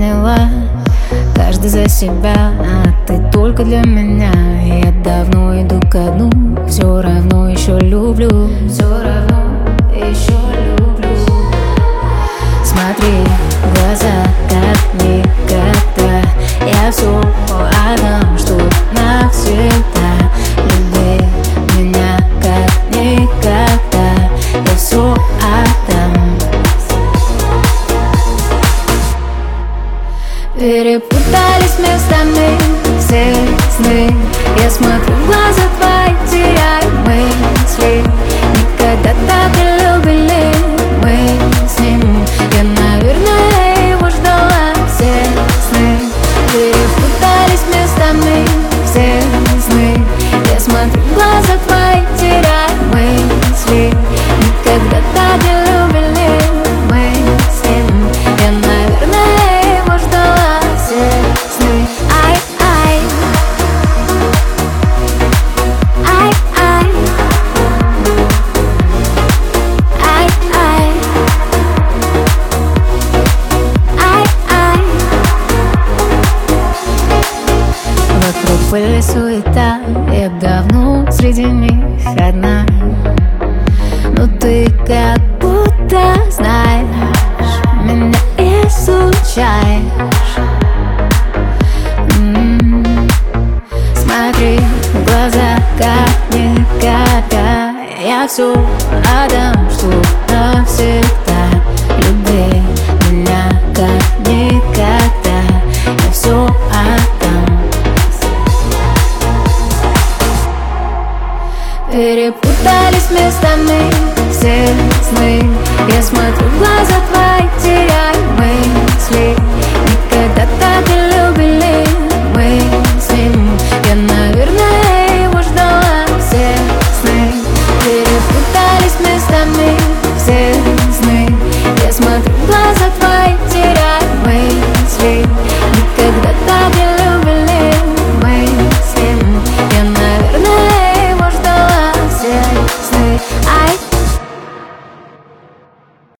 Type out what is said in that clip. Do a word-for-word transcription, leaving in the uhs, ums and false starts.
поняла, каждый за себя, а ты только для меня. Я давно иду ко дну, все равно еще люблю, все равно еще люблю. Смотри в глаза, как никогда. Я все отдам, что навсегда. Люби меня, как никогда. Я все отдам. Перепутались местами все сны. Я смотрю в глаза твои, теряю мысли. Никогда так не любили мы с ним. Я, наверное, его ждала все сны. Перепутались местами все сны. Я смотрю в глаза твои, теряю мысли. Никогда так не любили мы с ним. Я, наверное, его ждала все сны. Ай, ай, ай, ай, ай, ай, ай, ай. Вокруг пыль и суета, я давно среди них одна. Но ты как будто знаешь, меня изучаешь. М-м-м. Смотри в глаза, как никогда. Я все отдам, что навсегда. Люби меня, как никогда. Я все отдам. Перепутались местами все сны. Я смотрю в глаза твои,